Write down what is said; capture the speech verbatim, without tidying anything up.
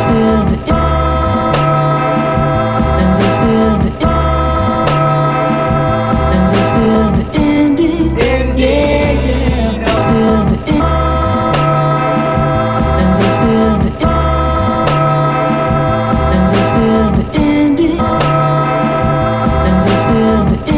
is the end. And this is the end. And this is the ending. Yeah, yeah. This is the end. And this is the end. And this is the ending. And this is the end.